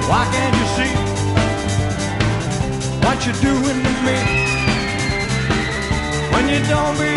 Why can't you see what you're doing to me? When you don't be